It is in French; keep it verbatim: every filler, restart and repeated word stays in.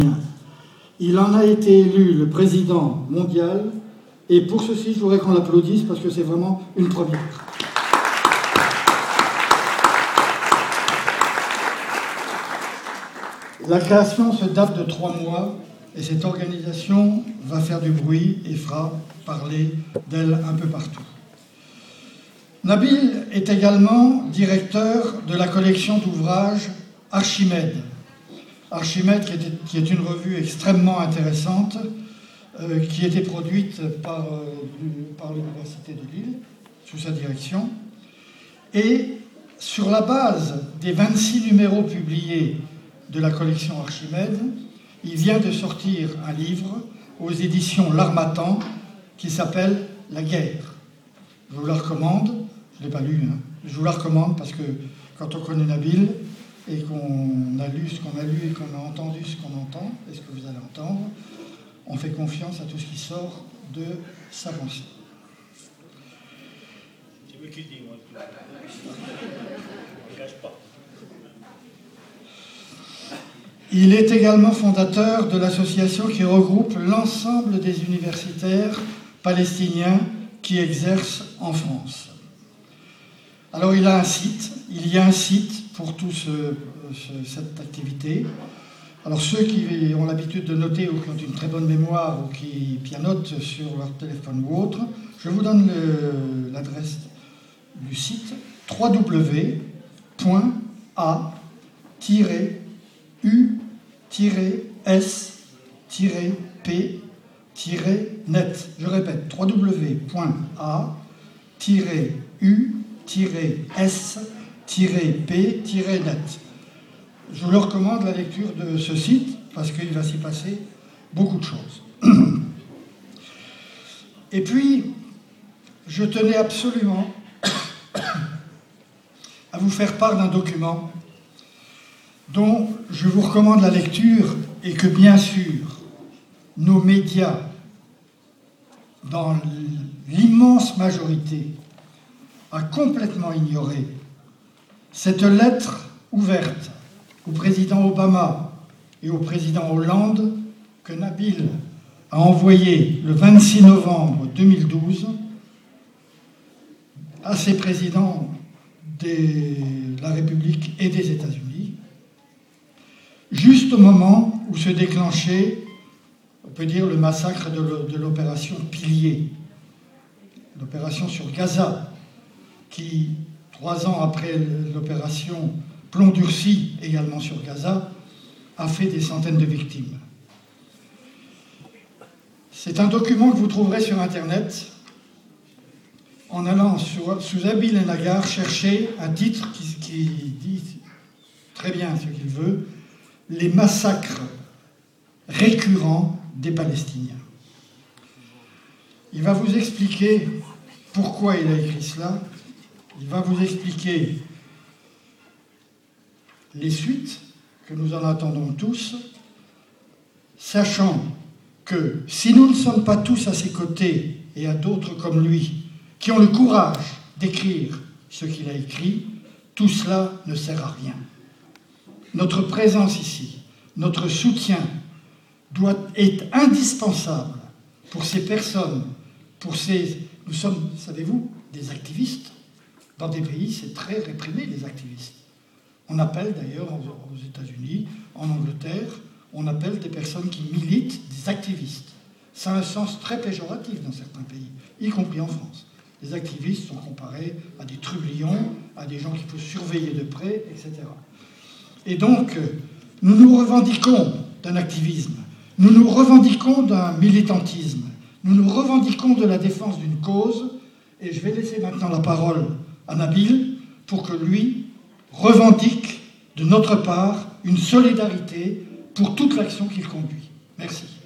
Il en a été élu le président mondial, et pour ceci, je voudrais qu'on l'applaudisse parce que c'est vraiment une première. La création se date de trois mois, et cette organisation va faire du bruit et fera parler d'elle un peu partout. Nabil est également directeur de la collection d'ouvrages Archimède. Archimède, qui est, qui est une revue extrêmement intéressante, euh, qui a été produite par, euh, par l'Université de Lille, sous sa direction. Et sur la base des vingt-six numéros publiés de la collection Archimède, il vient de sortir un livre aux éditions L'Harmattan qui s'appelle « La guerre ». Je vous la recommande, je ne l'ai pas lu, hein. Je vous la recommande parce que quand on connaît Nabil et qu'on a lu ce qu'on a lu et qu'on a entendu ce qu'on entend et ce que vous allez entendre, on fait confiance à tout ce qui sort de sa pensée. C'est moi qui dis, moi. Je ne cache pas. Il est également fondateur de l'association qui regroupe l'ensemble des universitaires palestiniens qui exercent en France. Alors il a un site, il y a un site pour toute ce, ce, cette activité. Alors ceux qui ont l'habitude de noter ou qui ont une très bonne mémoire ou qui pianotent sur leur téléphone ou autre, je vous donne l'adresse du site w w w point a tiret u tiret s tiret p tiret net. Je répète, w w w point a tiret u tiret s tiret p tiret net. Je vous recommande la lecture de ce site parce qu'il va s'y passer beaucoup de choses. Et puis, je tenais absolument à vous faire part d'un document dont je vous recommande la lecture et que, bien sûr, nos médias, dans l'immense majorité, a complètement ignoré. Cette lettre ouverte au président Obama et au président Hollande que Nabil a envoyée le vingt-six novembre deux mille douze à ses présidents de la République et des États-Unis, juste au moment où se déclenchait, on peut dire, le massacre de l'opération Pilier, l'opération sur Gaza, qui, trois ans après l'opération Plomb durci, également sur Gaza, a fait des centaines de victimes. C'est un document que vous trouverez sur Internet en allant sur, sous Nabil El-Nagar chercher un titre qui, qui dit très bien ce qu'il veut, les massacres récurrents des Palestiniens. Il va vous expliquer pourquoi il a écrit cela. Il va vous expliquer les suites que nous en attendons tous, sachant que si nous ne sommes pas tous à ses côtés et à d'autres comme lui, qui ont le courage d'écrire ce qu'il a écrit, tout cela ne sert à rien. Notre présence ici, notre soutien doit être indispensable pour ces personnes, pour ces... Nous sommes, savez-vous, des activistes. Dans des pays, c'est très réprimé, les activistes. On appelle d'ailleurs aux États-Unis, en Angleterre, on appelle des personnes qui militent des activistes. Ça a un sens très péjoratif dans certains pays, y compris en France. Les activistes sont comparés à des trublions, à des gens qu'il faut surveiller de près, et cetera. Et donc, nous nous revendiquons d'un activisme, nous nous revendiquons d'un militantisme, nous nous revendiquons de la défense d'une cause, et je vais laisser maintenant la parole à Nabil pour que lui revendique de notre part une solidarité pour toute l'action qu'il conduit. Merci.